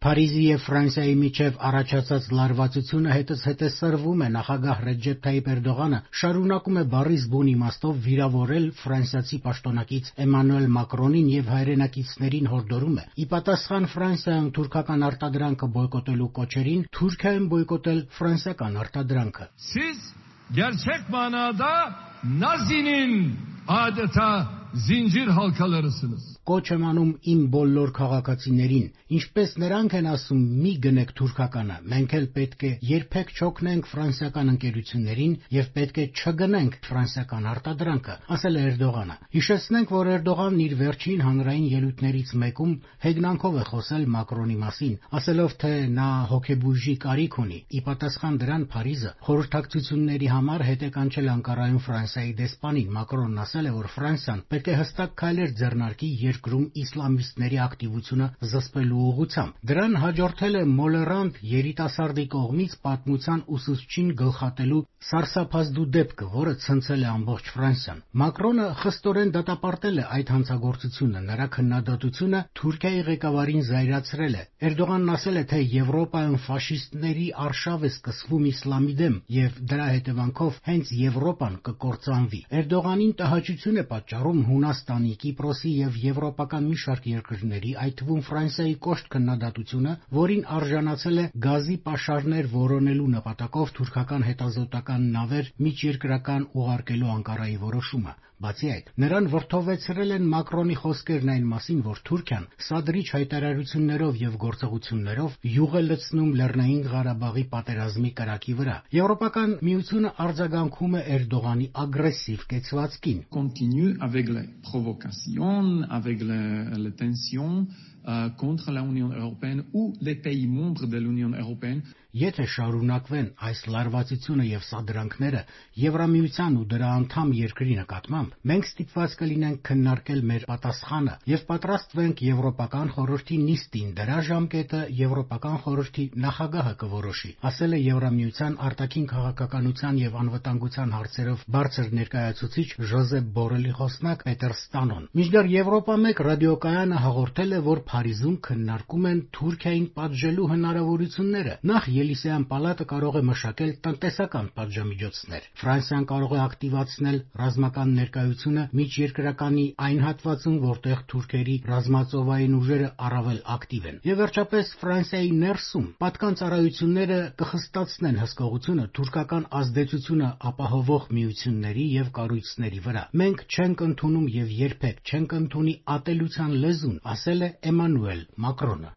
Փարիզի եւ Ֆրանսիայի միջև առաջացած լարվածությունը հետզհետե սրվում է նախագահ Ռեջեփ Թայիփ Էրդողանը շարունակում է բառից բուն իմաստով վիրավորել ֆրանսիացի պաշտոնակից Էմանուել Մակրոնին եւ հայրենակիցներին հորդորում է ի պատասխան Ֆրանսիայում թուրքական արտադրանքը բոյկոտելու կոչերին Թուրքիայում բոյկոտել ֆրանսիական արտադրանքը։ Siz gerçek manada Nazi'nin adeta zincir halkalarısınız. Կոչ եմ անում իմ բոլոր քաղաքացիներին, ինչպես նրանք են ասում՝ մի գնեք թուրքականը, մենք էլ պետք է երբեք չօգնենք ֆրանսիական ընկերություններին եւ պետք է չգնենք ֆրանսիական արտադրանքը, ասել է Էրդողանը։ Հիշեցնենք, որ Էրդողանն իր վերջին հանրային ելույթներից մեկում հեգնանքով է խոսել Մակրոնի մասին, ասելով, թե նա հոգեբույժի կարիք ունի։ Ի պատասխան դրան Փարիզը խորհրդակցությունների համար հետ է կանչել Անկարայում Ֆրանսիայի դեսպանին։ Մակրոնն ասել է, որ Ֆրանսիան պետք է հստակ քայլեր ձեռնարկի երկրում իսլամիստների ակտիվությունը զսպելու ուղղությամբ։ Դրան հաջորդել է Մոլերանդ երիտասարդի կողմից պատմության ուսուցչին գլխատելու սարսափազդու դեպքը, որը ցնցել է ամբողջ Ֆրանսիան։ Մակրոնը խստորեն դատապարտել է այդ հանցագործությունը, նրա քննադատությունը Թուրքիայի ղեկավարին զայրացրել է։ Էրդողանն ասել է, թե Եվրոպայում ֆաշիստների արշավ է սկսվում իսլամի դեմ եւ դրա հետևանքով հենց Եվրոպան կկործանվի։ Էրդողանին տհաճություն է պատճառում Հունաստանի, Կիպրոսի եւ եվրոպական մի շարք երկրների, այդ թվում Ֆրանսիայի կոշտ քննադատությունը, որին արժանացել է գազի պաշարներ որոնելու նպատակով թուրքական հետազոտական նավեր միջերկրական ուղարկելու Անկարայի որոշումը։ Բացի այդ, նրան վրդովեցրել են Մակրոնի խոսքերն այն մասին, որ Թուրքիան սադրիչ հայտարարություններով եւ գործողություններով յուղ է լցնում Լեռնային Ղարաբաղի պատերազմի կրակի վրա։ Եվրոպական միությունը արձագանքում է Էրդողանի ագրեսիվ կեցվածքին։ Continue avec les provocations, avec les tensions contre l'Union européenne ou les pays membres de l'Union européenne. Եթե շարունակվեն այս լարվածությունը եւ սադրանքները Եվրամիության ու դրա անդամ երկրի նկատմամբ, մենք ստիպված կլինենք քննարկել մեր պատասխանը եւ պատրաստվենք Եվրոպական խորհրդի նիստին, դրա ժամկետը Եվրոպական խորհրդի նախագահը կորոշի, ասել է Եվրամիության արտաքին քաղաքականության եւ անվտանգության հարցերով բարձր ներկայացուցիչ Ժոզեփ Բորելի խոսնակ Պետեր Ստանոն։ Մինչդեռ Եվրոպա 1 ռադիոկայանը հաղորդել է, որ Փարիզում քննարկում են Թուրքիային պատժելու հնարավորությունները։ Նախ Ելիսեյան պալատը կարող է մշակել տնտեսական պատժամիջոցներ։ Ֆրանսիան կարող է ակտիվացնել ռազմական ներկայությունը միջերկրականի այն հատվածում, որտեղ թուրքերի ռազմածովային ուժերը առավել ակտիվ են։ Եվ վերջապես Ֆրանսիայի ներսում պատկան ծառայությունները կխստացնեն հսկողությունը թուրքական ազդեցությունը ապահովող միությունների եւ կառույցների վրա։ Մենք չենք ընդունում եւ երբեք չենք ընդունի ատելության լեզուն, ասել է Էմանուել Մակրոնը։